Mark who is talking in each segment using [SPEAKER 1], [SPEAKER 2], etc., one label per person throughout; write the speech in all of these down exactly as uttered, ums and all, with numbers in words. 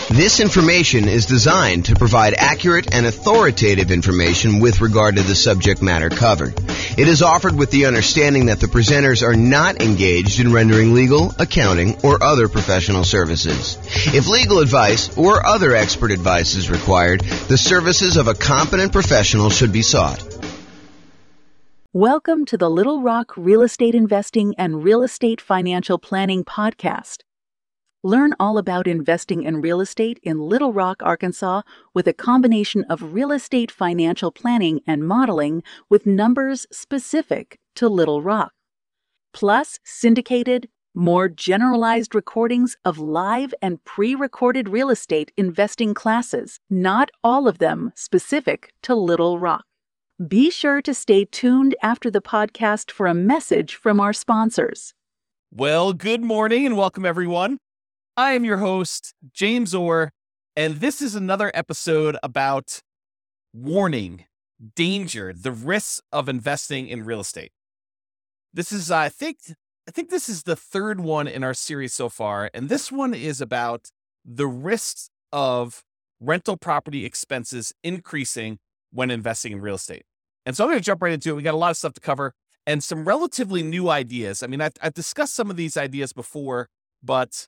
[SPEAKER 1] This information is designed to provide accurate and authoritative information with regard to the subject matter covered. It is offered with the understanding that the presenters are not engaged in rendering legal, accounting, or other professional services. If legal advice or other expert advice is required, the services of a competent professional should be sought.
[SPEAKER 2] Welcome to the Little Rock Real Estate Investing and Real Estate Financial Planning Podcast. Learn all about investing in real estate in Little Rock, Arkansas, with a combination of real estate financial planning and modeling with numbers specific to Little Rock. Plus, syndicated, more generalized recordings of live and pre-recorded real estate investing classes, not all of them specific to Little Rock. Be sure to stay tuned after the podcast for a message from our sponsors.
[SPEAKER 3] Well, good morning and welcome, everyone. I am your host, James Orr, and this is another episode about warning, danger, the risks of investing in real estate. This is, I think, I think this is the third one in our series so far, and this one is about the risks of rental property expenses increasing when investing in real estate. And so I'm going to jump right into it. We got a lot of stuff to cover and some relatively new ideas. I mean, I've, I've discussed some of these ideas before, but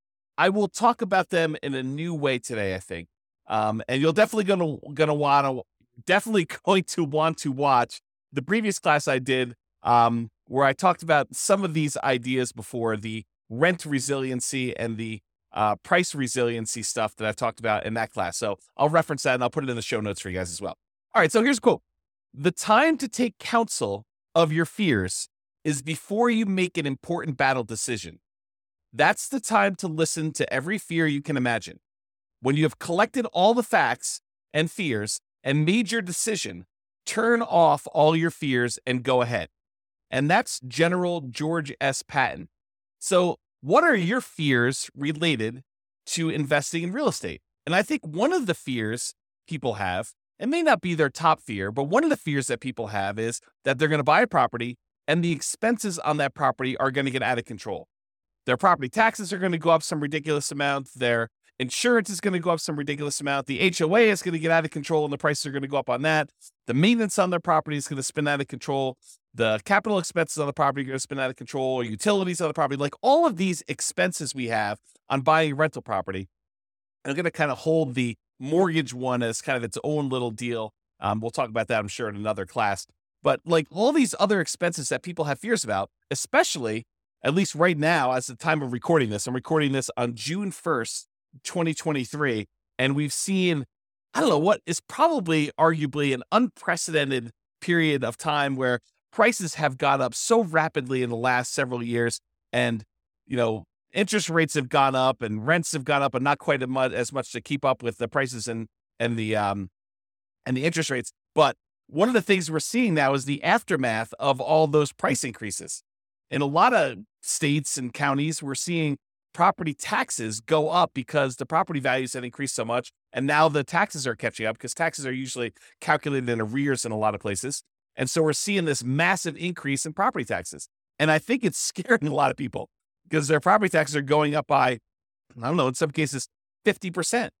[SPEAKER 3] I will talk about them in a new way today, I think. Um, and you're definitely going to going to want to definitely going to want to watch the previous class I did um, where I talked about some of these ideas before, the rent resiliency and the uh, price resiliency stuff that I've talked about in that class. So I'll reference that and I'll put it in the show notes for you guys as well. All right, so here's a quote. The time to take counsel of your fears is before you make an important battle decision. That's the time to listen to every fear you can imagine. When you have collected all the facts and fears and made your decision, turn off all your fears and go ahead. And that's General George S. Patton. So what are your fears related to investing in real estate? And I think one of the fears people have, it may not be their top fear, but one of the fears that people have is that they're going to buy a property and the expenses on that property are going to get out of control. Their property taxes are going to go up some ridiculous amount. Their insurance is going to go up some ridiculous amount. The H O A is going to get out of control and the prices are going to go up on that. The maintenance on their property is going to spin out of control. The capital expenses on the property are going to spin out of control. Utilities on the property, like all of these expenses we have on buying rental property, are going to kind of hold the mortgage one as kind of its own little deal. Um, we'll talk about that, I'm sure, in another class. But like all these other expenses that people have fears about, especially at least right now, as the time of recording this, I'm recording this on June first, twenty twenty-three, and we've seen, I don't know, what is probably arguably an unprecedented period of time where prices have gone up so rapidly in the last several years, and, you know, interest rates have gone up and rents have gone up, and not quite as much, as much to keep up with the prices and and the um and the interest rates. But one of the things we're seeing now is the aftermath of all those price increases. In a lot of states and counties, we're seeing property taxes go up because the property values have increased so much. And now the taxes are catching up because taxes are usually calculated in arrears in a lot of places. And so we're seeing this massive increase in property taxes. And I think it's scaring a lot of people because their property taxes are going up by, I don't know, in some cases, fifty percent,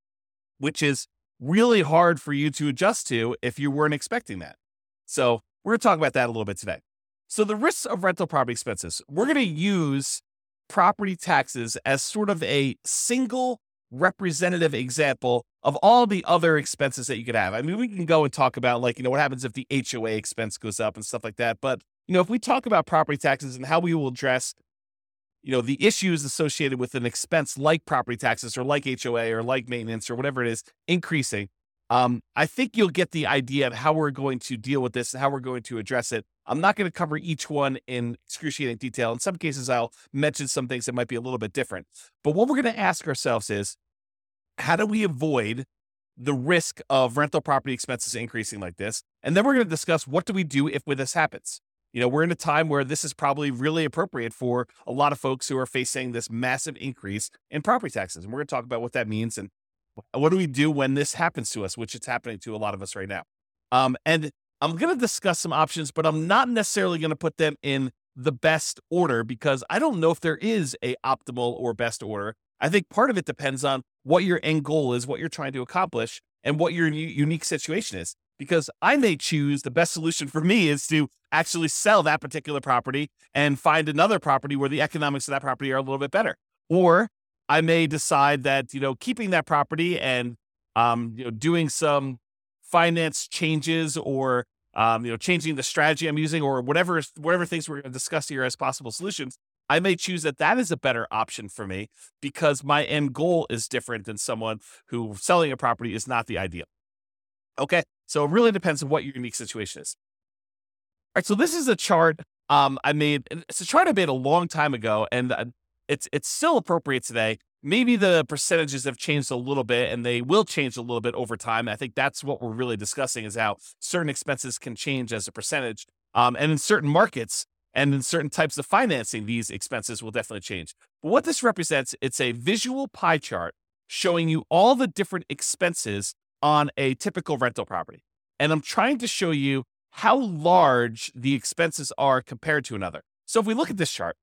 [SPEAKER 3] which is really hard for you to adjust to if you weren't expecting that. So we're going to talk about that a little bit today. So the risks of rental property expenses, we're going to use property taxes as sort of a single representative example of all the other expenses that you could have. I mean, we can go and talk about like, you know, what happens if the H O A expense goes up and stuff like that. But, you know, if we talk about property taxes and how we will address, you know, the issues associated with an expense like property taxes or like H O A or like maintenance or whatever it is increasing, Um, I think you'll get the idea of how we're going to deal with this and how we're going to address it. I'm not going to cover each one in excruciating detail. In some cases, I'll mention some things that might be a little bit different. But what we're going to ask ourselves is, how do we avoid the risk of rental property expenses increasing like this? And then we're going to discuss, what do we do if this happens? You know, we're in a time where this is probably really appropriate for a lot of folks who are facing this massive increase in property taxes. And we're going to talk about what that means and what do we do when this happens to us, which it's happening to a lot of us right now. Um, and I'm going to discuss some options, but I'm not necessarily going to put them in the best order because I don't know if there is a optimal or best order. I think part of it depends on what your end goal is, what you're trying to accomplish, and what your u- unique situation is. Because I may choose the best solution for me is to actually sell that particular property and find another property where the economics of that property are a little bit better. Or I may decide that, you know, keeping that property and, um, you know, doing some finance changes or, um, you know, changing the strategy I'm using or whatever, whatever things we're going to discuss here as possible solutions, I may choose that that is a better option for me because my end goal is different than someone who selling a property is not the ideal. Okay. So it really depends on what your unique situation is. All right. So this is a chart um, I made. It's a chart I made a long time ago, and uh, it's it's still appropriate today. Maybe the percentages have changed a little bit, and they will change a little bit over time. I think that's what we're really discussing is how certain expenses can change as a percentage. Um, and in certain markets and in certain types of financing, these expenses will definitely change. But what this represents, it's a visual pie chart showing you all the different expenses on a typical rental property. And I'm trying to show you how large the expenses are compared to another. So if we look at this chart,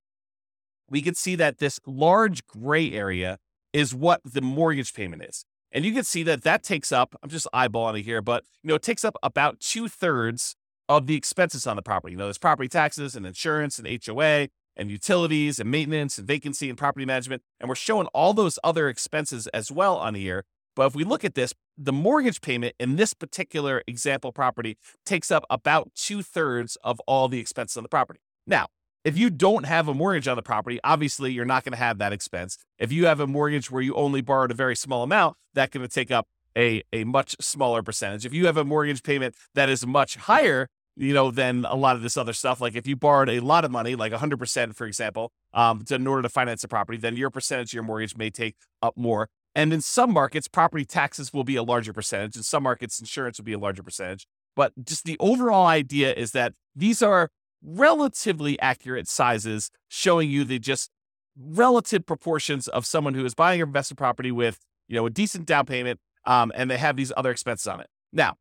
[SPEAKER 3] we can see that this large gray area is what the mortgage payment is. And you can see that that takes up, I'm just eyeballing it here, but you know, it takes up about two thirds of the expenses on the property. You know, there's property taxes and insurance and H O A and utilities and maintenance and vacancy and property management. And we're showing all those other expenses as well on here. But if we look at this, the mortgage payment in this particular example property takes up about two thirds of all the expenses on the property. Now, if you don't have a mortgage on the property, obviously you're not going to have that expense. If you have a mortgage where you only borrowed a very small amount, that's going to take up a, a much smaller percentage. If you have a mortgage payment that is much higher, you know, than a lot of this other stuff, like if you borrowed a lot of money, like one hundred percent, for example, um, to, in order to finance a property, then your percentage of your mortgage may take up more. And in some markets, property taxes will be a larger percentage. In some markets, insurance will be a larger percentage. But just the overall idea is that these are relatively accurate sizes showing you the just relative proportions of someone who is buying an investment property with, you know, a decent down payment, um, and they have these other expenses on it. Now,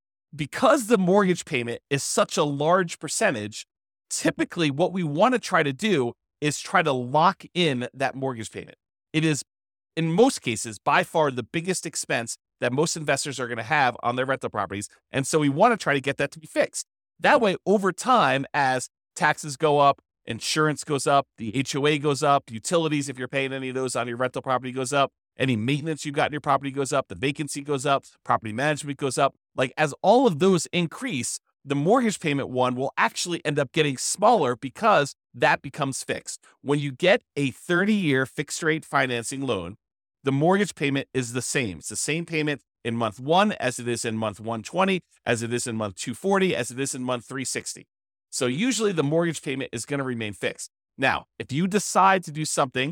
[SPEAKER 3] because the mortgage payment is such a large percentage, typically what we want to try to do is try to lock in that mortgage payment. It is, in most cases, by far the biggest expense that most investors are going to have on their rental properties. And so we want to try to get that to be fixed. That way, over time, as taxes go up, insurance goes up, the H O A goes up, utilities, if you're paying any of those on your rental property, goes up, any maintenance you've got in your property goes up, the vacancy goes up, property management goes up. Like as all of those increase, the mortgage payment one will actually end up getting smaller because that becomes fixed. When you get a thirty-year fixed rate financing loan, the mortgage payment is the same. It's the same payment in month one as it is in month one twenty, as it is in month two forty, as it is in month three sixty. So usually the mortgage payment is going to remain fixed. Now, if you decide to do something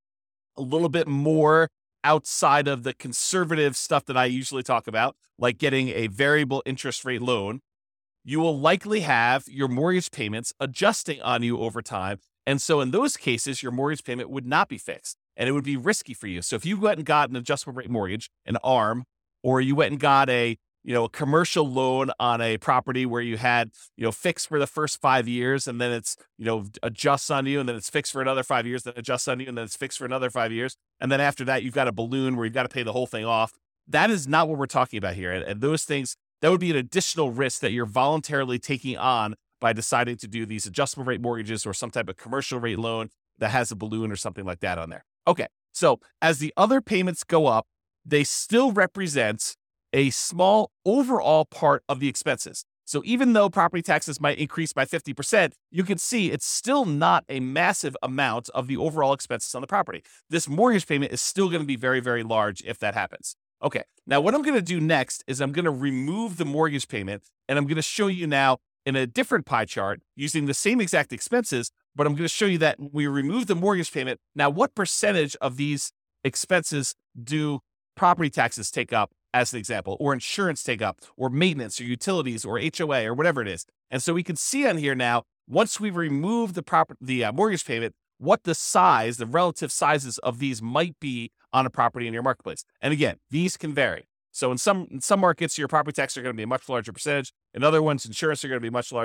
[SPEAKER 3] a little bit more outside of the conservative stuff that I usually talk about, like getting a variable interest rate loan, you will likely have your mortgage payments adjusting on you over time. And so in those cases, your mortgage payment would not be fixed and it would be risky for you. So if you went and got an adjustable rate mortgage, an A R M, or you went and got a, you know, a commercial loan on a property where you had, you know, fixed for the first five years and then it's, you know, adjusts on you and then it's fixed for another five years, then adjusts on you and then it's fixed for another five years. And then after that, you've got a balloon where you've got to pay the whole thing off. That is not what we're talking about here. And, and those things, that would be an additional risk that you're voluntarily taking on by deciding to do these adjustable rate mortgages or some type of commercial rate loan that has a balloon or something like that on there. Okay. So as the other payments go up, they still represent a small overall part of the expenses. So even though property taxes might increase by fifty percent, you can see it's still not a massive amount of the overall expenses on the property. This mortgage payment is still going to be very, very large if that happens. Okay, now what I'm going to do next is I'm going to remove the mortgage payment, and I'm going to show you now in a different pie chart using the same exact expenses, but I'm going to show you that when we remove the mortgage payment, now what percentage of these expenses do property taxes take up, as an example, or insurance take up, or maintenance, or utilities, or H O A, or whatever it is. And so we can see on here now, once we remove the proper, the uh, mortgage payment, what the size, the relative sizes of these might be on a property in your marketplace. And again, these can vary. So in some in some markets, your property taxes are going to be a much larger percentage. In other ones, insurance are going to be much larger.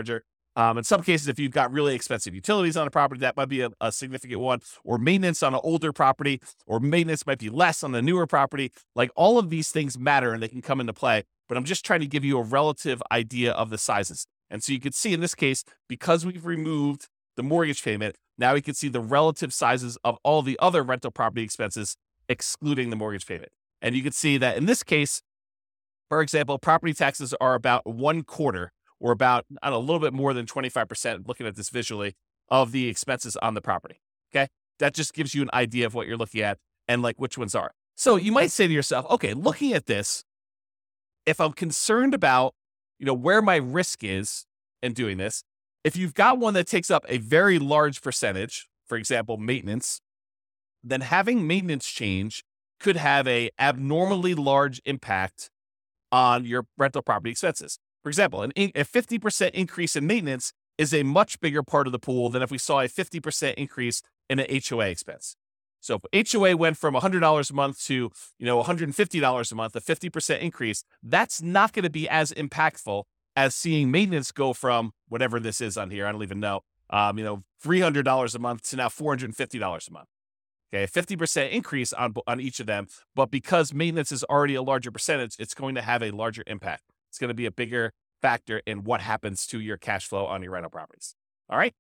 [SPEAKER 3] Um, in some cases, if you've got really expensive utilities on a property, that might be a, a significant one, or maintenance on an older property, or maintenance might be less on a newer property. Like all of these things matter and they can come into play, but I'm just trying to give you a relative idea of the sizes. And so you can see in this case, because we've removed the mortgage payment, now we can see the relative sizes of all the other rental property expenses, excluding the mortgage payment. And you can see that in this case, for example, property taxes are about one quarter or about I don't know, a little bit more than twenty-five percent, looking at this visually, of the expenses on the property. Okay. That just gives you an idea of what you're looking at and like which ones are. So you might say to yourself, okay, looking at this, if I'm concerned about, you know, where my risk is in doing this, if you've got one that takes up a very large percentage, for example, maintenance, then having maintenance change could have a abnormally large impact on your rental property expenses. For example, an, a fifty percent increase in maintenance is a much bigger part of the pool than if we saw a fifty percent increase in an H O A expense. So if H O A went from one hundred dollars a month to, you know, one hundred fifty dollars a month, a fifty percent increase, that's not going to be as impactful as seeing maintenance go from whatever this is on here, I don't even know, um, you know, three hundred dollars a month to now four hundred fifty dollars a month. Okay, a fifty percent increase on, on each of them, but because maintenance is already a larger percentage, it's going to have a larger impact. It's going to be a bigger factor in what happens to your cash flow on your rental properties. All right.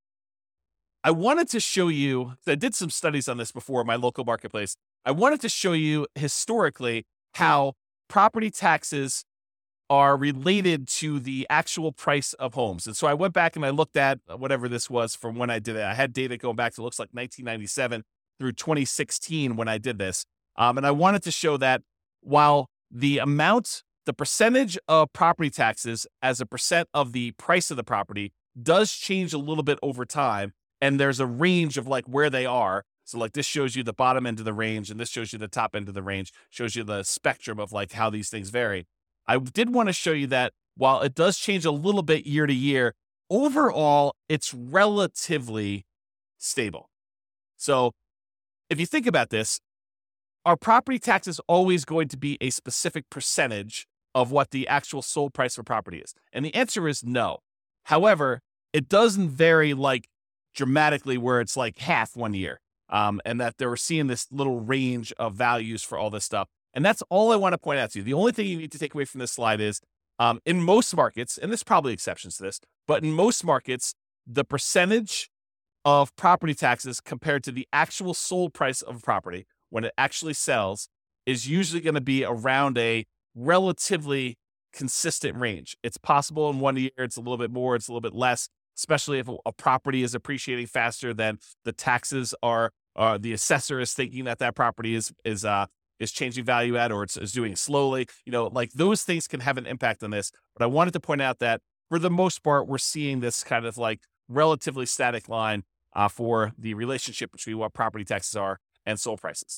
[SPEAKER 3] I wanted to show you, I did some studies on this before in my local marketplace. I wanted to show you historically how property taxes are related to the actual price of homes. And so I went back and I looked at whatever this was from when I did it. I had data going back to looks like nineteen ninety-seven through twenty sixteen when I did this. Um, and I wanted to show that while the amount, the percentage of property taxes as a percent of the price of the property does change a little bit over time. And there's a range of like where they are. So like this shows you the bottom end of the range and this shows you the top end of the range, shows you the spectrum of like how these things vary. I did want to show you that while it does change a little bit year to year, overall, it's relatively stable. So if you think about this, are property taxes always going to be a specific percentage of what the actual sold price for property is? And the answer is no. However, it doesn't vary like dramatically where it's like half one year. Um, and that they were seeing this little range of values for all this stuff. And that's all I want to point out to you. The only thing you need to take away from this slide is um, in most markets, and there's probably exceptions to this, but in most markets, the percentage of property taxes compared to the actual sold price of a property when it actually sells is usually going to be around a relatively consistent range. It's possible in one year, it's a little bit more, it's a little bit less, especially if a property is appreciating faster than the taxes are, uh, the assessor is thinking that that property is, is, uh, is changing value at, or it's, is doing slowly, you know, like those things can have an impact on this. But I wanted to point out that for the most part, we're seeing this kind of like relatively static line uh, for the relationship between what property taxes are and sold prices.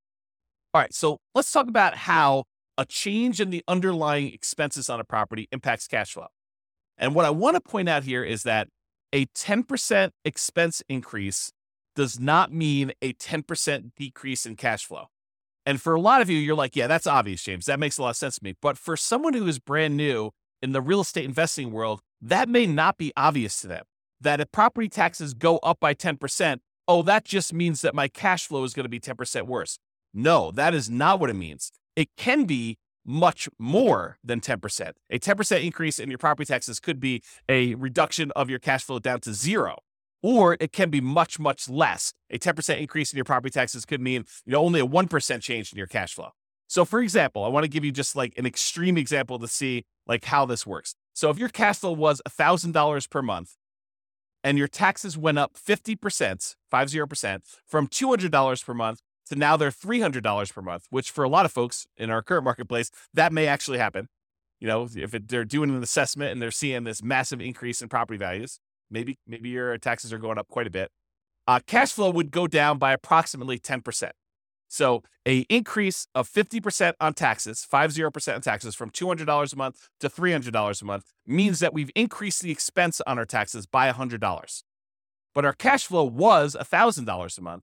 [SPEAKER 3] All right, so let's talk about how a change in the underlying expenses on a property impacts cash flow. And what I want to point out here is that a ten percent expense increase does not mean a ten percent decrease in cash flow. And for a lot of you, you're like, yeah, that's obvious, James. That makes a lot of sense to me. But for someone who is brand new in the real estate investing world, that may not be obvious to them. That if property taxes go up by ten percent, oh, that just means that my cash flow is going to be ten percent worse. No, that is not what it means. It can be much more than ten percent. A ten percent increase in your property taxes could be a reduction of your cash flow down to zero. Or it can be much, much less. A ten percent increase in your property taxes could mean, you know, only a one percent change in your cash flow. So for example, I want to give you just like an extreme example to see like how this works. So if your cash flow was one thousand dollars per month and your taxes went up fifty percent, fifty percent from two hundred dollars per month to now they're three hundred dollars per month, which for a lot of folks in our current marketplace, that may actually happen. You know, if it, they're doing an assessment and they're seeing this massive increase in property values, maybe maybe your taxes are going up quite a bit. Uh, cash flow would go down by approximately ten percent. So a increase of fifty percent on taxes, fifty percent on taxes from two hundred dollars a month to three hundred dollars a month means that we've increased the expense on our taxes by one hundred dollars. But our cash flow was one thousand dollars a month.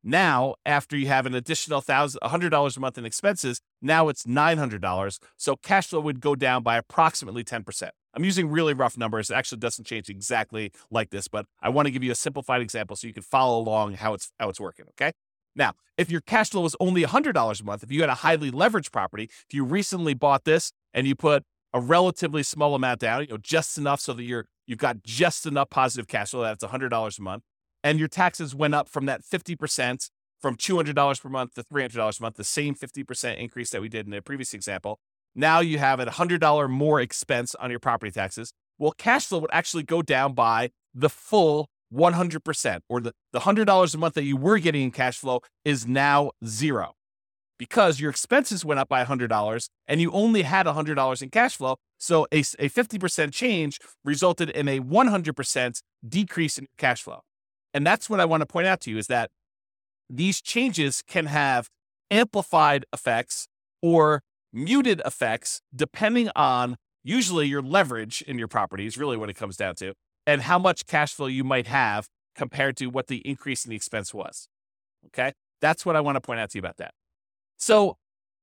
[SPEAKER 3] Now, after you have an additional one thousand dollars, one hundred dollars a month in expenses, now it's nine hundred dollars. So cash flow would go down by approximately ten percent. I'm using really rough numbers. It actually doesn't change exactly like this, but I want to give you a simplified example so you can follow along how it's how it's working, okay? Now, if your cash flow was only one hundred dollars a month, if you had a highly leveraged property, if you recently bought this and you put a relatively small amount down, you know, just enough so that you're you've got just enough positive cash flow, that's one hundred dollars a month, and your taxes went up from that fifty percent, from two hundred dollars per month to three hundred dollars a month, the same fifty percent increase that we did in the previous example. Now you have a one hundred dollars more expense on your property taxes. Well, cash flow would actually go down by the full one hundred percent, or the, the one hundred dollars a month that you were getting in cash flow is now zero because your expenses went up by one hundred dollars and you only had one hundred dollars in cash flow. So a, a fifty percent change resulted in a one hundred percent decrease in cash flow. And that's what I want to point out to you is that these changes can have amplified effects or muted effects depending on usually your leverage in your property is really what it comes down to, and how much cash flow you might have compared to what the increase in the expense was. Okay? That's what I want to point out to you about that. So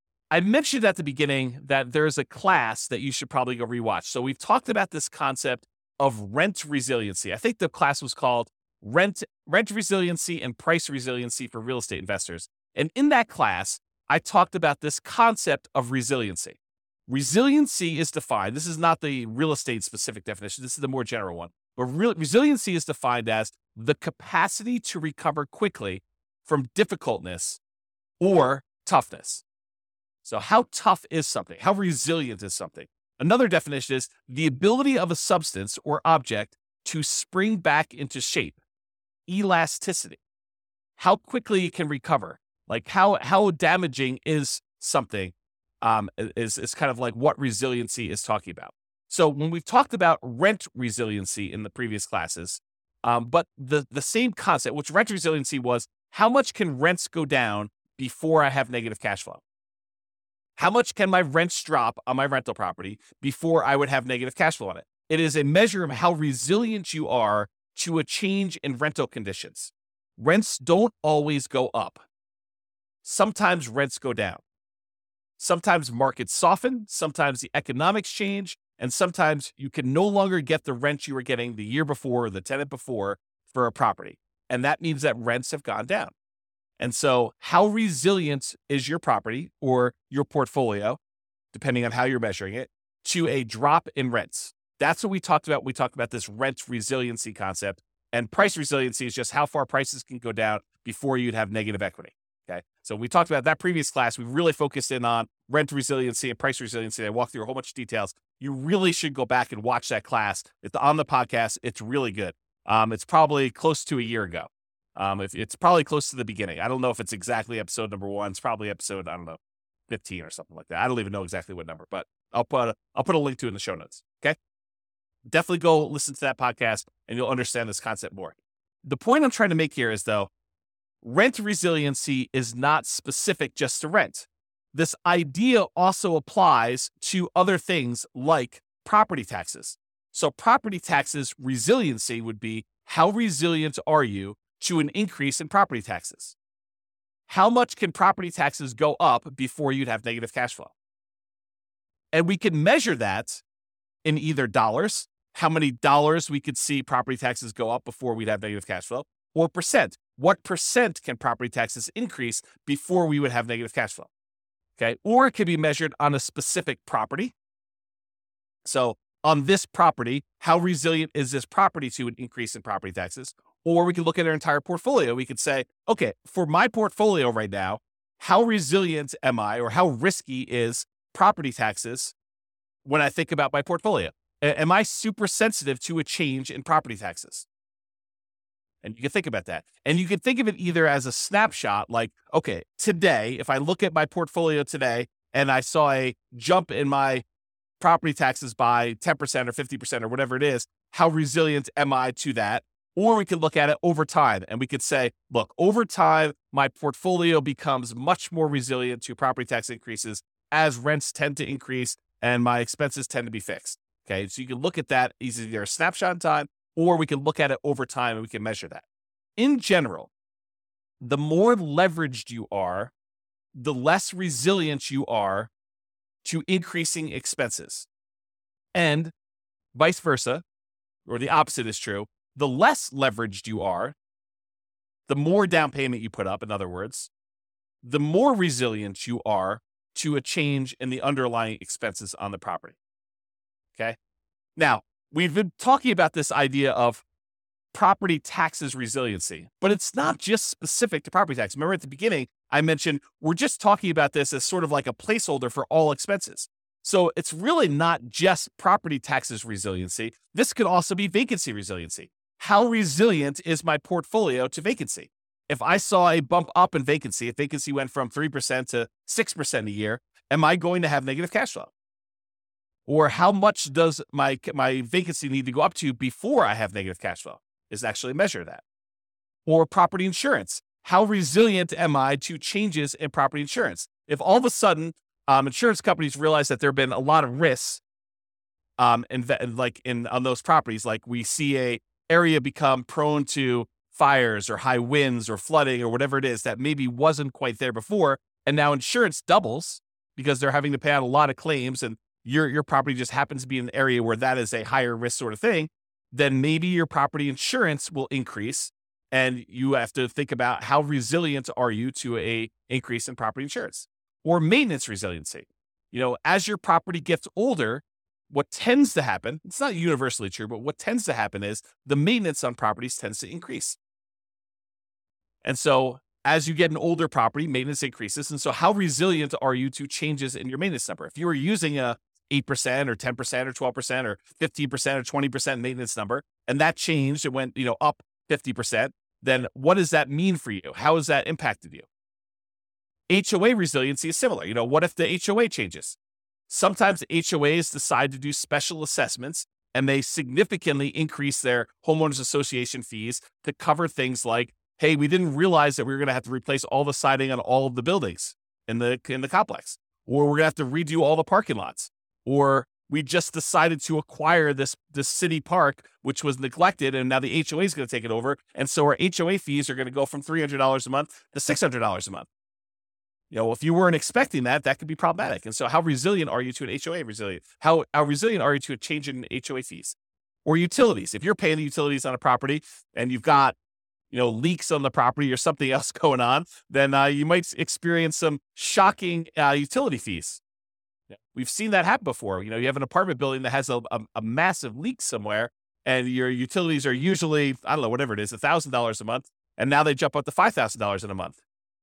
[SPEAKER 3] I mentioned at the beginning that there's a class that you should probably go rewatch. So we've talked about this concept of rent resiliency. I think the class was called Rent, Rent Resiliency and Price Resiliency for Real Estate Investors. And in that class, I talked about this concept of resiliency. Resiliency is defined, this is not the real estate specific definition, this is the more general one. But real, resiliency is defined as the capacity to recover quickly from difficultness or toughness. So how tough is something? How resilient is something? Another definition is the ability of a substance or object to spring back into shape. Elasticity. How quickly it can recover. Like how, how damaging is something um, is, is kind of like what resiliency is talking about. So when we've talked about rent resiliency in the previous classes, um, but the, the same concept, which rent resiliency was, how much can rents go down before I have negative cash flow? How much can my rents drop on my rental property before I would have negative cash flow on it? It is a measure of how resilient you are to a change in rental conditions. Rents don't always go up. Sometimes rents go down. Sometimes markets soften, sometimes the economics change, and sometimes you can no longer get the rent you were getting the year before or the tenant before for a property. And that means that rents have gone down. And so how resilient is your property or your portfolio, depending on how you're measuring it, to a drop in rents? That's what we talked about. We talked about this rent resiliency concept, and price resiliency is just how far prices can go down before you'd have negative equity. Okay. So we talked about that previous class. We really focused in on rent resiliency and price resiliency. I walked through a whole bunch of details. You really should go back and watch that class. It's on the podcast. It's really good. Um, it's probably close to a year ago. Um, if it's probably close to the beginning. I don't know if it's exactly episode number one. It's probably episode, I don't know, fifteen or something like that. I don't even know exactly what number, but I'll put a, I'll put a link to it in the show notes. Okay. Definitely go listen to that podcast and you'll understand this concept more. The point I'm trying to make here is though, rent resiliency is not specific just to rent. This idea also applies to other things like property taxes. So property taxes resiliency would be, how resilient are you to an increase in property taxes? How much can property taxes go up before you'd have negative cash flow? And we can measure that in either dollars, how many dollars we could see property taxes go up before we'd have negative cash flow, or percent. What percent can property taxes increase before we would have negative cash flow? Okay. Or it could be measured on a specific property. So on this property, how resilient is this property to an increase in property taxes? Or we could look at our entire portfolio. We could say, okay, for my portfolio right now, how resilient am I, or how risky is property taxes when I think about my portfolio? A- am I super sensitive to a change in property taxes? And you can think about that. And you can think of it either as a snapshot, like, okay, today, if I look at my portfolio today and I saw a jump in my property taxes by ten percent or fifty percent or whatever it is, how resilient am I to that? Or we could look at it over time and we could say, look, over time, my portfolio becomes much more resilient to property tax increases as rents tend to increase and my expenses tend to be fixed. Okay, so you can look at that as either a snapshot in time, or we can look at it over time and we can measure that. In general, the more leveraged you are, the less resilient you are to increasing expenses. And vice versa, or the opposite is true. The less leveraged you are, the more down payment you put up, in other words, the more resilient you are to a change in the underlying expenses on the property. Okay? Now, we've been talking about this idea of property taxes resiliency, but it's not just specific to property tax. Remember at the beginning, I mentioned we're just talking about this as sort of like a placeholder for all expenses. So it's really not just property taxes resiliency. This could also be vacancy resiliency. How resilient is my portfolio to vacancy? If I saw a bump up in vacancy, if vacancy went from three percent to six percent a year, am I going to have negative cash flow? Or how much does my, my vacancy need to go up to before I have negative cash flow? Is actually measure that. Or property insurance. How resilient am I to changes in property insurance? If all of a sudden um, insurance companies realize that there have been a lot of risks um, in, like in on those properties, like we see a area become prone to fires or high winds or flooding or whatever it is that maybe wasn't quite there before, and now insurance doubles because they're having to pay out a lot of claims, and your your property just happens to be in an area where that is a higher risk sort of thing, then maybe your property insurance will increase, and you have to think about how resilient are you to a increase in property insurance. Or maintenance resiliency. You know, as your property gets older, what tends to happen, it's not universally true, but what tends to happen is the maintenance on properties tends to increase. And so as you get an older property, maintenance increases. And so how resilient are you to changes in your maintenance number? If you were using a eight percent or ten percent or twelve percent or fifteen percent or twenty percent maintenance number, and that changed, it went, you know, up fifty percent, then what does that mean for you? How has that impacted you? H O A resiliency is similar. You know, what if the H O A changes? Sometimes H O As decide to do special assessments, and they significantly increase their homeowners association fees to cover things like, hey, we didn't realize that we were going to have to replace all the siding on all of the buildings in the in the complex, or we're going to have to redo all the parking lots, or we just decided to acquire this this city park, which was neglected, and now the H O A is going to take it over, and so our H O A fees are going to go from three hundred dollars a month to six hundred dollars a month. You know, if you weren't expecting that, that could be problematic. And so how resilient are you to an H O A resilient? How, how resilient are you to a change in H O A fees? Or utilities. If you're paying the utilities on a property and you've got, you know, leaks on the property or something else going on, then uh, you might experience some shocking uh, utility fees. We've seen that happen before. You know, you have an apartment building that has a, a, a massive leak somewhere, and your utilities are usually, I don't know, whatever it is, one thousand dollars a month, and now they jump up to five thousand dollars in a month.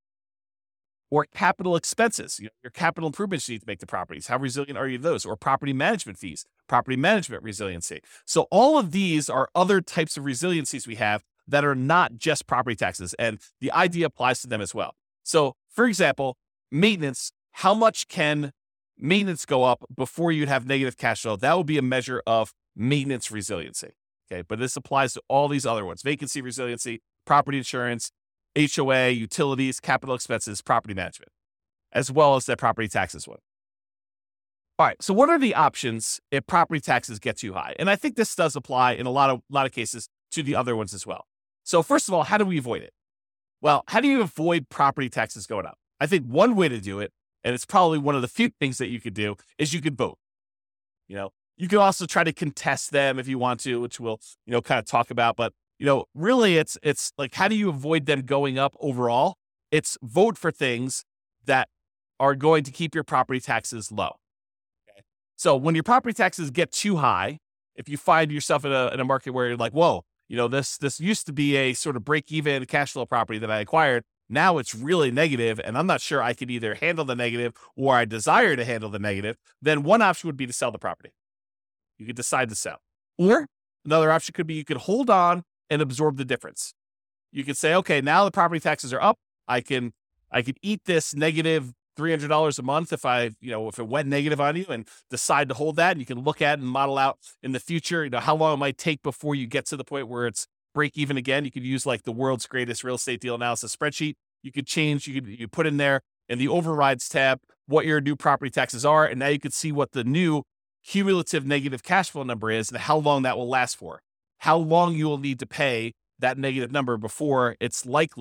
[SPEAKER 3] Or capital expenses, you know, your capital improvements you need to make to properties. How resilient are you to those? Or property management fees, property management resiliency. So all of these are other types of resiliencies we have that are not just property taxes, and the idea applies to them as well. So, for example, maintenance, how much can maintenance go up before you'd have negative cash flow? That would be a measure of maintenance resiliency. Okay, but this applies to all these other ones: vacancy resiliency, property insurance, H O A, utilities, capital expenses, property management, as well as that property taxes one. All right, so what are the options if property taxes get too high? And I think this does apply in a lot of lot of cases to the other ones as well. So first of all, how do we avoid it? Well, how do you avoid property taxes going up? I think one way to do it, and it's probably one of the few things that you could do, is you could vote. You know, you could also try to contest them if you want to, which we'll, you know, kind of talk about, but you know, really it's, it's like, how do you avoid them going up overall? It's vote for things that are going to keep your property taxes low. Okay. So when your property taxes get too high, if you find yourself in a, in a market where you're like, whoa, you know, this, this used to be a sort of break even cash flow property that I acquired. Now it's really negative, and I'm not sure I could either handle the negative or I desire to handle the negative, then one option would be to sell the property. You could decide to sell. Or another option could be you could hold on and absorb the difference. You could say, okay, now the property taxes are up. I can, I can eat this negative three hundred dollars a month if I, you know, if it went negative on you, and decide to hold that. And you can look at and model out in the future, you know, how long it might take before you get to the point where it's break even again. You could use like the world's greatest real estate deal analysis spreadsheet. You could change, you could, you put in there in the overrides tab what your new property taxes are. And now you could see what the new cumulative negative cash flow number is and how long that will last for. How long you will need to pay that negative number before it's likely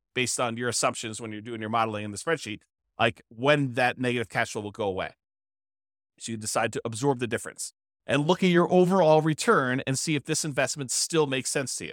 [SPEAKER 3] based on your assumptions when you're doing your modeling in the spreadsheet, like when that negative cash flow will go away. So you decide to absorb the difference and look at your overall return and see if this investment still makes sense to you.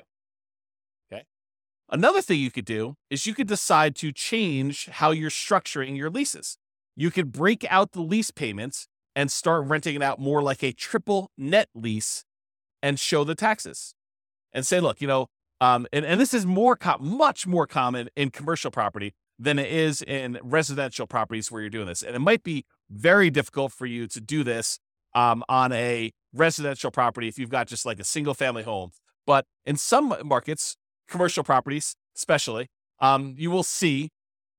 [SPEAKER 3] Okay. Another thing you could do is you could decide to change how you're structuring your leases. You could break out the lease payments and start renting it out more like a triple net lease and show the taxes and say, look, you know, um, and, and this is more, com- much more common in commercial property than it is in residential properties where you're doing this. And it might be very difficult for you to do this um, on a residential property if you've got just like a single family home. But in some markets, commercial properties especially, um, you will see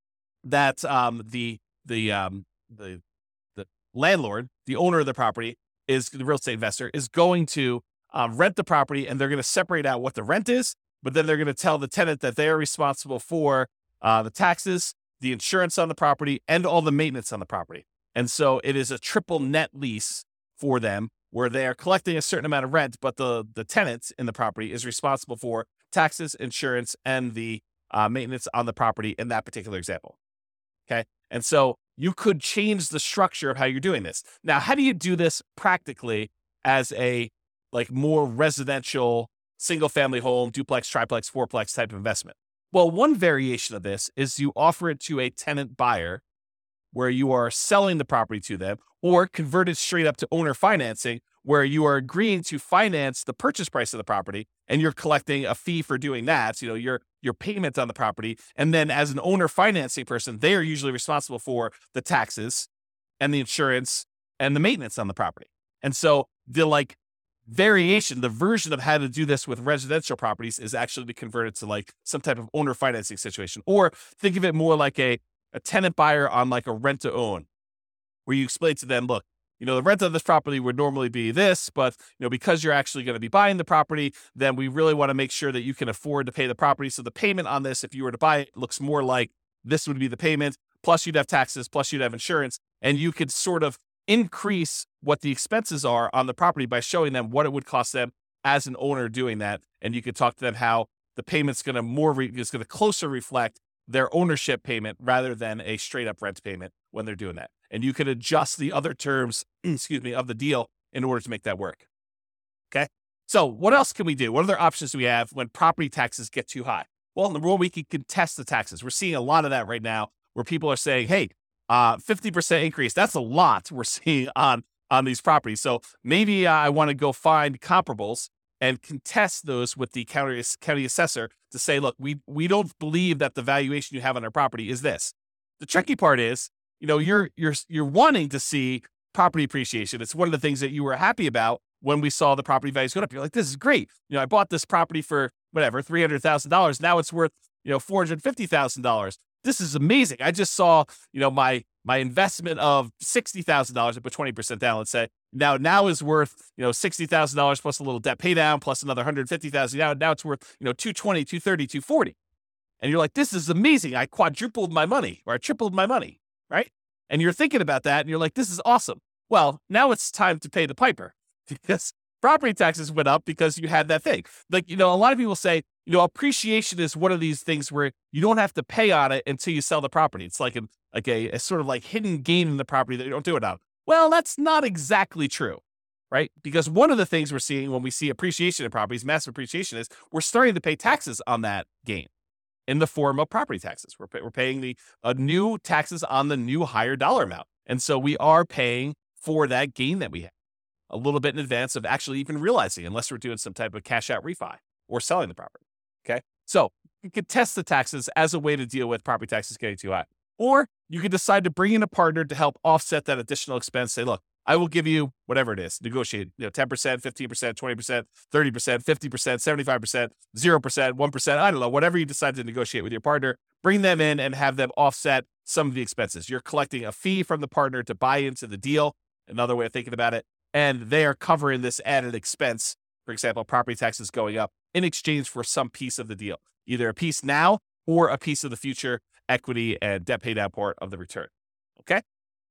[SPEAKER 3] that um, the the um, the the landlord, the owner of the property, is the real estate investor, is going to um, rent the property, and they're going to separate out what the rent is, but then they're going to tell the tenant that they are responsible for uh, the taxes, the insurance on the property, and all the maintenance on the property. And so it is a triple net lease for them where they are collecting a certain amount of rent, but the, the tenant in the property is responsible for taxes, insurance, and the uh, maintenance on the property in that particular example. Okay. And so you could change the structure of how you're doing this. Now, how do you do this practically as a like more residential single family home, duplex, triplex, fourplex type of investment? Well, one variation of this is you offer it to a tenant buyer where you are selling the property to them, or convert it straight up to owner financing where you are agreeing to finance the purchase price of the property and you're collecting a fee for doing that. So, you know, your, your payment on the property. And then as an owner financing person, they are usually responsible for the taxes and the insurance and the maintenance on the property. And so the like variation, the version of how to do this with residential properties is actually to convert it to like some type of owner financing situation, or think of it more like a, a tenant buyer on like a rent to own, where you explain to them, look, you know, the rent of this property would normally be this, but, you know, because you're actually going to be buying the property, then we really want to make sure that you can afford to pay the property. So the payment on this, if you were to buy it, looks more like this would be the payment, plus you'd have taxes, plus you'd have insurance, and you could sort of increase what the expenses are on the property by showing them what it would cost them as an owner doing that. And you could talk to them how the payment's going to more, re- is going to closer reflect their ownership payment rather than a straight up rent payment when they're doing that. And you could adjust the other terms, excuse me, of the deal in order to make that work. Okay. So what else can we do? What other options do we have when property taxes get too high? Well, number one, we can contest the taxes. We're seeing a lot of that right now where people are saying, hey, uh, fifty percent increase. That's a lot we're seeing on, on these properties. So maybe uh, I want to go find comparables and contest those with the county, county assessor to say, look, we, we don't believe that the valuation you have on our property is this. The tricky part is, you know, you're, you're, you're wanting to see property appreciation. It's one of the things that you were happy about when we saw the property values go up. You're like, this is great. You know, I bought this property for whatever, three hundred thousand dollars. Now it's worth, you know, four hundred fifty thousand dollars. This is amazing. I just saw, you know, my, my investment of sixty thousand dollars, I put twenty percent down, let's say, now, now is worth, you know, sixty thousand dollars plus a little debt pay down, plus another one hundred fifty thousand dollars. Now, now it's worth, you know, two twenty, two thirty, two forty. And you're like, this is amazing. I quadrupled my money, or I tripled my money, right? And you're thinking about that and you're like, this is awesome. Well, now it's time to pay the piper because property taxes went up because you had that thing. Like, you know, a lot of people say, you know, appreciation is one of these things where you don't have to pay on it until you sell the property. It's like a, like a, a sort of like hidden gain in the property that you don't do it on. Well, that's not exactly true, right? Because one of the things we're seeing when we see appreciation in properties, massive appreciation, is we're starting to pay taxes on that gain in the form of property taxes. We're, pay, we're paying the uh, new taxes on the new higher dollar amount. And so we are paying for that gain that we have a little bit in advance of actually even realizing, unless we're doing some type of cash out refi or selling the property. Okay. So you could test the taxes as a way to deal with property taxes getting too high. Or you could decide to bring in a partner to help offset that additional expense. Say, look, I will give you whatever it is, negotiate, you know, ten percent, fifteen percent, twenty percent, thirty percent, fifty percent, seventy-five percent, zero percent, one percent. I don't know, whatever you decide to negotiate with your partner, bring them in and have them offset some of the expenses. You're collecting a fee from the partner to buy into the deal. Another way of thinking about it. And they are covering this added expense. For example, property taxes going up in exchange for some piece of the deal, either a piece now or a piece of the future equity and debt pay down part of the return. Okay.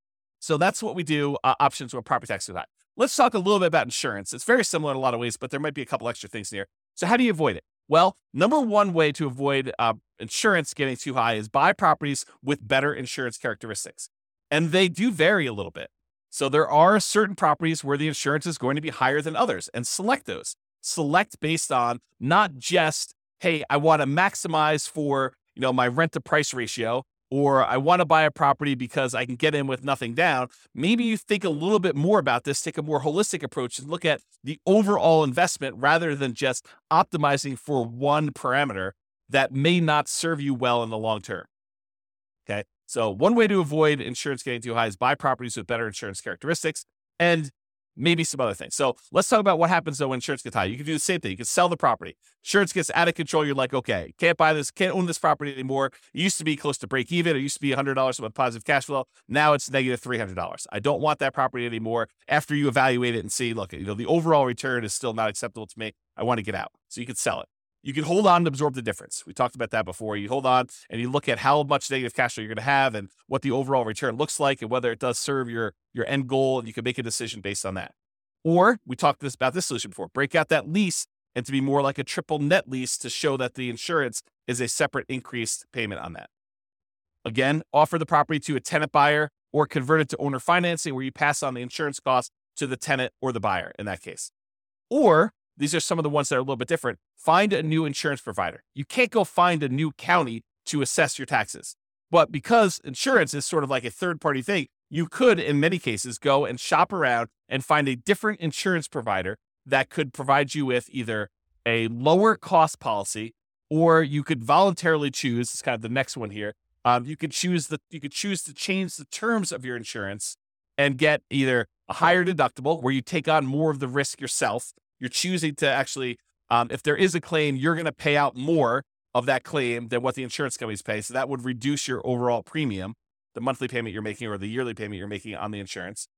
[SPEAKER 3] So that's what we do, uh, options when property taxes are high. Let's talk a little bit about insurance. It's very similar in a lot of ways, but there might be a couple extra things here. So how do you avoid it? Well, number one way to avoid uh, insurance getting too high is buy properties with better insurance characteristics. And they do vary a little bit. So there are certain properties where the insurance is going to be higher than others, and select those. Select based on not just, hey, I want to maximize for, you know, my rent to price ratio, or I want to buy a property because I can get in with nothing down. Maybe you think a little bit more about this, take a more holistic approach and look at the overall investment rather than just optimizing for one parameter that may not serve you well in the long term. Okay. So one way to avoid insurance getting too high is buy properties with better insurance characteristics and maybe some other things. So let's talk about what happens though when insurance gets high. You can do the same thing. You can sell the property. Insurance gets out of control. You're like, okay, can't buy this, can't own this property anymore. It used to be close to break even. It used to be one hundred dollars with positive cash flow. Now it's negative three hundred dollars. I don't want that property anymore. After you evaluate it and see, look, you know, the overall return is still not acceptable to me. I want to get out. So you can sell it. You can hold on and absorb the difference. We talked about that before. You hold on and you look at how much negative cash flow you're going to have and what the overall return looks like and whether it does serve your, your end goal, and you can make a decision based on that. Or we talked this, about this solution before, break out that lease and to be more like a triple net lease to show that the insurance is a separate increased payment on that. Again, offer the property to a tenant buyer or convert it to owner financing where you pass on the insurance cost to the tenant or the buyer in that case. Or these are some of the ones that are a little bit different. Find a new insurance provider. You can't go find a new county to assess your taxes. But because insurance is sort of like a third-party thing, you could, in many cases, go and shop around and find a different insurance provider that could provide you with either a lower cost policy, or you could voluntarily choose, it's kind of the next one here, um, you could choose the you could choose to change the terms of your insurance and get either a higher deductible where you take on more of the risk yourself. You're choosing to actually, um, if there is a claim, you're going to pay out more of that claim than what the insurance companies pay. So that would reduce your overall premium, the monthly payment you're making or the yearly payment you're making on the insurance,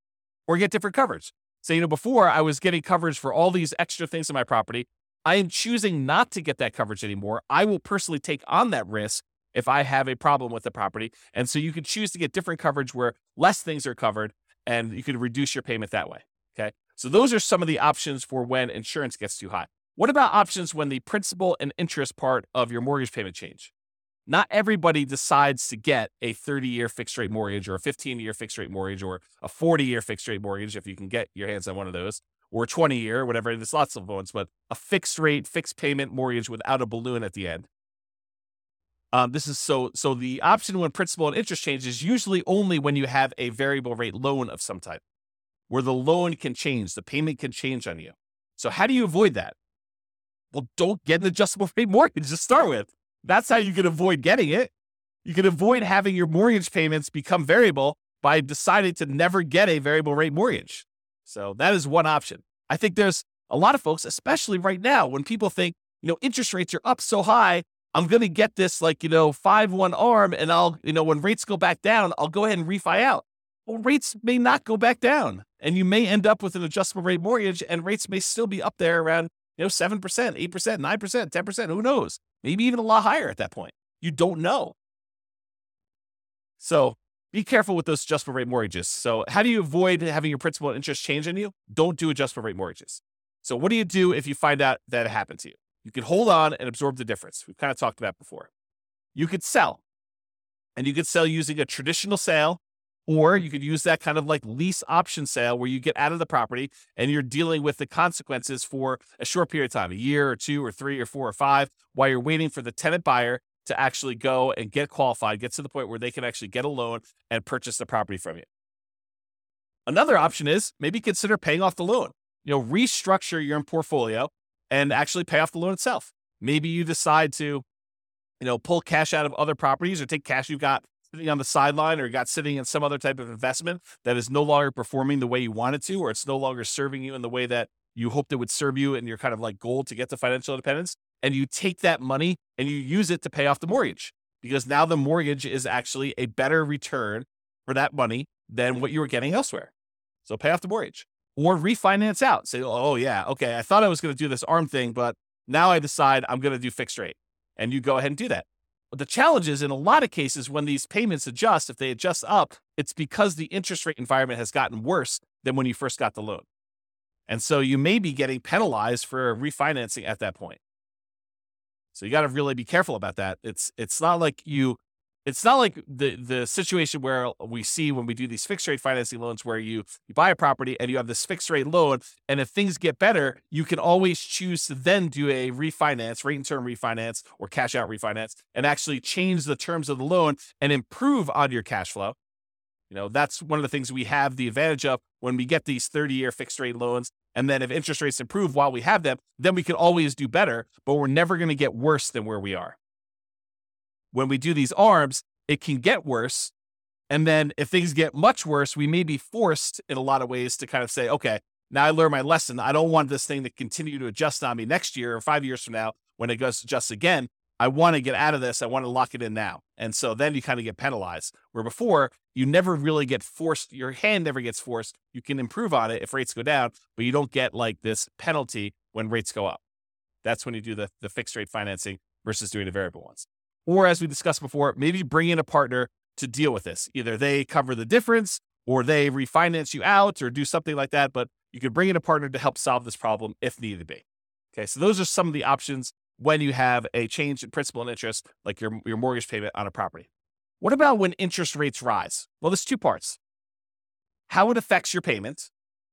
[SPEAKER 3] or get different coverage. So, you know, before I was getting coverage for all these extra things in my property. I am choosing not to get that coverage anymore. I will personally take on that risk if I have a problem with the property. And so you can choose to get different coverage where less things are covered and you can reduce your payment that way. Okay. So those are some of the options for when insurance gets too high. What about options when the principal and interest part of your mortgage payment change? Not everybody decides to get a thirty-year fixed rate mortgage or a fifteen-year fixed rate mortgage or a forty-year fixed rate mortgage, if you can get your hands on one of those, or a twenty-year, or whatever. There's lots of ones, but a fixed rate, fixed payment mortgage without a balloon at the end. Um, this is so, so the option when principal and interest change is usually only when you have a variable rate loan of some type, where the loan can change, the payment can change on you. So how do you avoid that? Well, don't get an adjustable rate mortgage to start with. That's how you can avoid getting it. You can avoid having your mortgage payments become variable by deciding to never get a variable rate mortgage. So that is one option. I think there's a lot of folks, especially right now, when people think, you know, interest rates are up so high, I'm going to get this like, you know, five one arm and I'll, you know, when rates go back down, I'll go ahead and refi out. Well, rates may not go back down and you may end up with an adjustable rate mortgage and rates may still be up there around, you know, seven percent, eight percent, nine percent, ten percent, who knows? Maybe even a lot higher at that point. You don't know. So be careful with those adjustable rate mortgages. So how do you avoid having your principal and interest change on you? Don't do adjustable rate mortgages. So what do you do if you find out that it happened to you? You can hold on and absorb the difference. We've kind of talked about before. You could sell. And you could sell using a traditional sale, or you could use that kind of like lease option sale where you get out of the property and you're dealing with the consequences for a short period of time, a year or two or three or four or five, while you're waiting for the tenant buyer to actually go and get qualified, get to the point where they can actually get a loan and purchase the property from you. Another option is maybe consider paying off the loan. You know, restructure your portfolio and actually pay off the loan itself. Maybe you decide to, you know, pull cash out of other properties or take cash you've got sitting on the sideline or got sitting in some other type of investment that is no longer performing the way you want it to, or it's no longer serving you in the way that you hoped it would serve you in your kind of like goal to get to financial independence. And you take that money and you use it to pay off the mortgage, because now the mortgage is actually a better return for that money than what you were getting elsewhere. So pay off the mortgage or refinance out. Say, oh yeah, okay, I thought I was going to do this ARM thing, but now I decide I'm going to do fixed rate. And you go ahead and do that. But the challenge is in a lot of cases when these payments adjust, if they adjust up, it's because the interest rate environment has gotten worse than when you first got the loan. And so you may be getting penalized for refinancing at that point. So you got to really be careful about that. It's it's not like you, it's not like the the situation where we see when we do these fixed rate financing loans where you you buy a property and you have this fixed rate loan, and if things get better, you can always choose to then do a refinance, rate and term refinance, or cash out refinance, and actually change the terms of the loan and improve on your cash flow. You know, that's one of the things we have the advantage of when we get these thirty-year fixed rate loans. And then if interest rates improve while we have them, then we can always do better, but we're never going to get worse than where we are. When we do these ARMs, it can get worse. And then if things get much worse, we may be forced in a lot of ways to kind of say, okay, now I learned my lesson. I don't want this thing to continue to adjust on me next year or five years from now when it goes to adjust again. I want to get out of this. I want to lock it in now. And so then you kind of get penalized, where before you never really get forced. Your hand never gets forced. You can improve on it if rates go down, but you don't get like this penalty when rates go up. That's when you do the, the fixed rate financing versus doing the variable ones. Or as we discussed before, maybe bring in a partner to deal with this. Either they cover the difference or they refinance you out or do something like that. But you could bring in a partner to help solve this problem if needed be. Okay, so those are some of the options when you have a change in principal and interest, like your, your mortgage payment on a property. What about when interest rates rise? Well, there's two parts. How it affects your payment,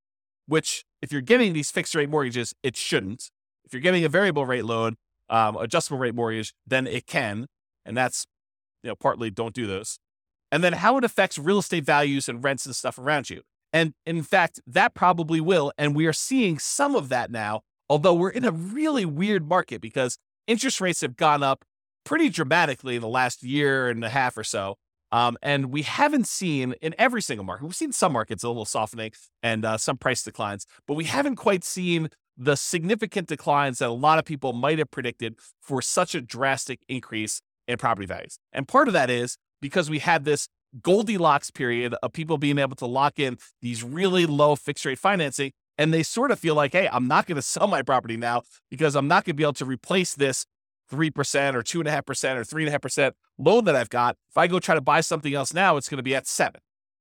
[SPEAKER 3] which if you're getting these fixed rate mortgages, it shouldn't. If you're getting a variable rate loan, um, adjustable rate mortgage, then it can. And that's, you know, partly don't do those. And then how it affects real estate values and rents and stuff around you. And in fact, that probably will. And we are seeing some of that now, although we're in a really weird market because interest rates have gone up pretty dramatically in the last year and a half or so. Um, and we haven't seen in every single market, we've seen some markets a little softening and uh, some price declines, but we haven't quite seen the significant declines that a lot of people might have predicted for such a drastic increase in property values. And part of that is because we had this Goldilocks period of people being able to lock in these really low fixed rate financing. And they sort of feel like, hey, I'm not going to sell my property now because I'm not going to be able to replace this three percent or two point five percent or three point five percent loan that I've got. If I go try to buy something else now, it's going to be at seven.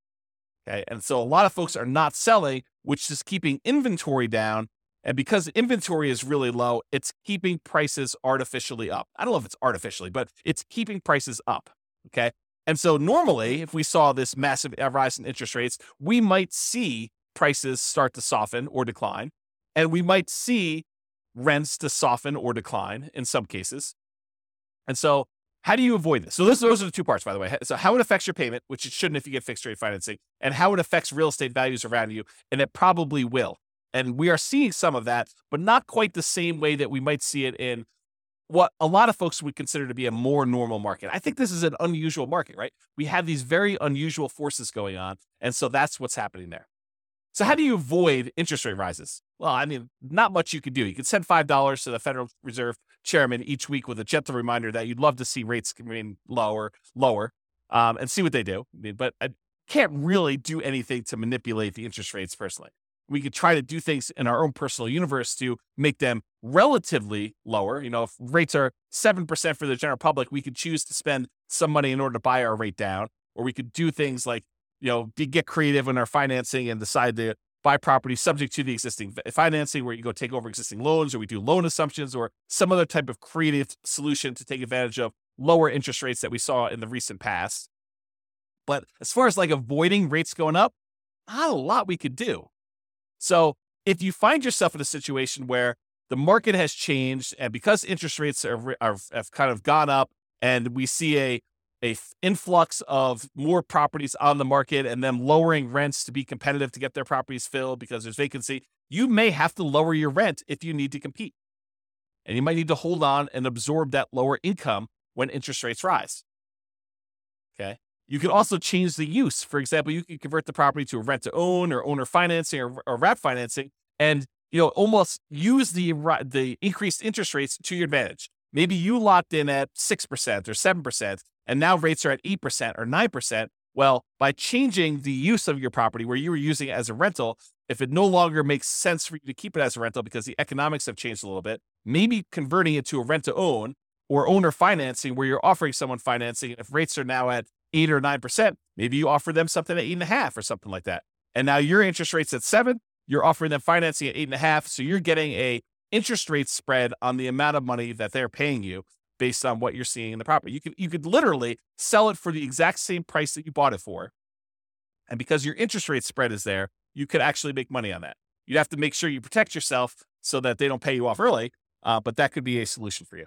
[SPEAKER 3] Okay. And so a lot of folks are not selling, which is keeping inventory down. And because inventory is really low, it's keeping prices artificially up. I don't know if it's artificially, but it's keeping prices up. Okay. And so normally, if we saw this massive rise in interest rates, we might see prices start to soften or decline, and we might see rents to soften or decline in some cases. And so how do you avoid this? So this, those are the two parts, by the way. So how it affects your payment, which it shouldn't if you get fixed rate financing, and how it affects real estate values around you, and it probably will. And we are seeing some of that, but not quite the same way that we might see it in what a lot of folks would consider to be a more normal market. I think this is an unusual market, right? We have these very unusual forces going on, and so that's what's happening there. So how do you avoid interest rate rises? Well, I mean, not much you could do. You could send five dollars to the Federal Reserve chairman each week with a gentle reminder that you'd love to see rates remain lower, lower, um, and see what they do. I mean, but I can't really do anything to manipulate the interest rates personally. We could try to do things in our own personal universe to make them relatively lower. You know, if rates are seven percent for the general public, we could choose to spend some money in order to buy our rate down, or we could do things like, you know, be, get creative in our financing and decide to buy property subject to the existing financing, where you go take over existing loans, or we do loan assumptions, or some other type of creative solution to take advantage of lower interest rates that we saw in the recent past. But as far as like avoiding rates going up, not a lot we could do. So if you find yourself in a situation where the market has changed, and because interest rates are, are have kind of gone up, and we see a a influx of more properties on the market and them lowering rents to be competitive to get their properties filled because there's vacancy, you may have to lower your rent if you need to compete. And you might need to hold on and absorb that lower income when interest rates rise. Okay. You can also change the use. For example, you can convert the property to a rent to own or owner financing or, or wrap financing, and, you know, almost use the, the increased interest rates to your advantage. Maybe you locked in at six percent or seven percent, and now rates are at eight percent or nine percent. Well, by changing the use of your property where you were using it as a rental, if it no longer makes sense for you to keep it as a rental because the economics have changed a little bit, maybe converting it to a rent to own or owner financing where you're offering someone financing. If rates are now at eight or nine percent, maybe you offer them something at eight and a half or something like that. And now your interest rate's at seven, you're offering them financing at eight and a half. So you're getting a interest rate spread on the amount of money that they're paying you based on what you're seeing in the property. You could you could literally sell it for the exact same price that you bought it for. And because your interest rate spread is there, you could actually make money on that. You'd have to make sure you protect yourself so that they don't pay you off early, uh, but that could be a solution for you.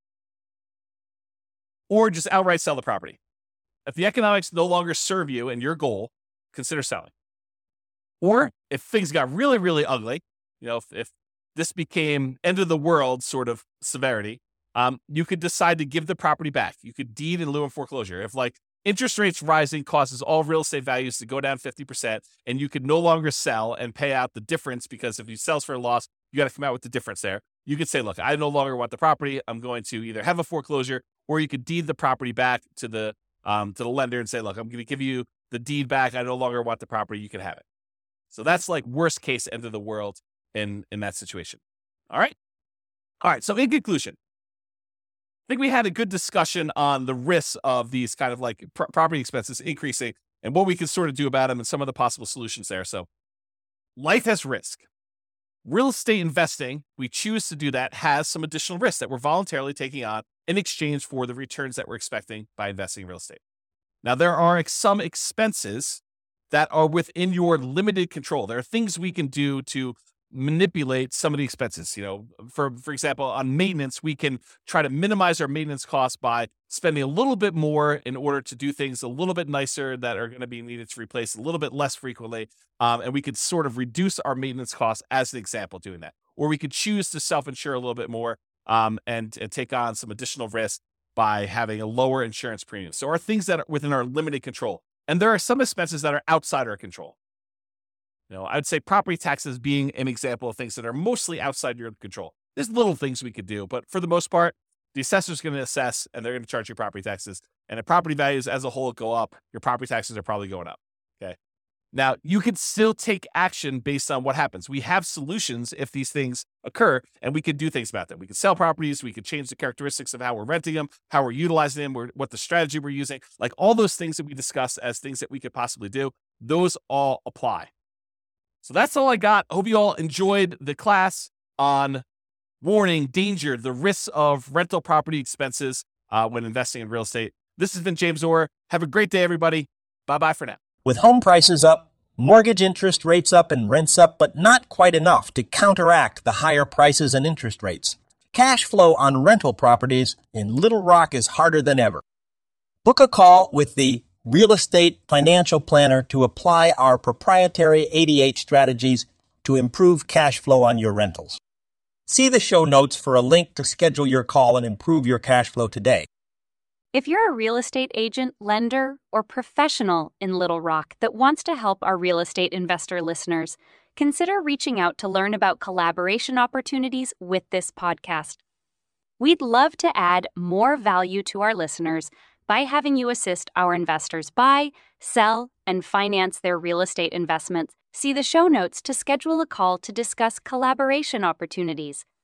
[SPEAKER 3] Or just outright sell the property. If the economics no longer serve you and your goal, consider selling. Or if things got really, really ugly, you know, if, if this became end of the world sort of severity, um, you could decide to give the property back. You could deed in lieu of foreclosure. If like interest rates rising causes all real estate values to go down fifty percent and you could no longer sell and pay out the difference, because if you sell for a loss, you got to come out with the difference there. You could say, look, I no longer want the property. I'm going to either have a foreclosure, or you could deed the property back to the um, to the lender and say, look, I'm going to give you the deed back. I no longer want the property. You can have it. So that's like worst case end of the world in, in that situation. All right. All right. So in conclusion, I think we had a good discussion on the risks of these kind of like pr- property expenses increasing and what we can sort of do about them and some of the possible solutions there. So life has risk. Real estate investing, we choose to do that, has some additional risks that we're voluntarily taking on in exchange for the returns that we're expecting by investing in real estate. Now, there are some expenses that are within your limited control. There are things we can do to manipulate some of the expenses. You know, for, for example, on maintenance, we can try to minimize our maintenance costs by spending a little bit more in order to do things a little bit nicer that are going to be needed to replace a little bit less frequently. Um, and we could sort of reduce our maintenance costs as an example doing that. Or we could choose to self-insure a little bit more um, and, and take on some additional risk by having a lower insurance premium. So are things that are within our limited control. And there are some expenses that are outside our control. You know, I'd say property taxes being an example of things that are mostly outside your control. There's little things we could do, but for the most part, the assessor's going to assess and they're going to charge you property taxes. And if property values as a whole go up, your property taxes are probably going up. Okay. Now, you can still take action based on what happens. We have solutions if these things occur, and we can do things about them. We can sell properties. We can change the characteristics of how we're renting them, how we're utilizing them, or what the strategy we're using. Like all those things that we discuss as things that we could possibly do, those all apply. So that's all I got. I hope you all enjoyed the class on warning, danger, the risks of rental property expenses uh, when investing in real estate. This has been James Orr. Have a great day, everybody. Bye-bye for now.
[SPEAKER 4] With home prices up, mortgage interest rates up, and rents up, but not quite enough to counteract the higher prices and interest rates, cash flow on rental properties in Little Rock is harder than ever. Book a call with the Real Estate Financial Planner to apply our proprietary eighty-eight strategies to improve cash flow on your rentals. See the show notes for a link to schedule your call and improve your cash flow today.
[SPEAKER 5] If you're a real estate agent, lender, or professional in Little Rock that wants to help our real estate investor listeners, consider reaching out to learn about collaboration opportunities with this podcast. We'd love to add more value to our listeners by having you assist our investors buy, sell, and finance their real estate investments. See the show notes to schedule a call to discuss collaboration opportunities.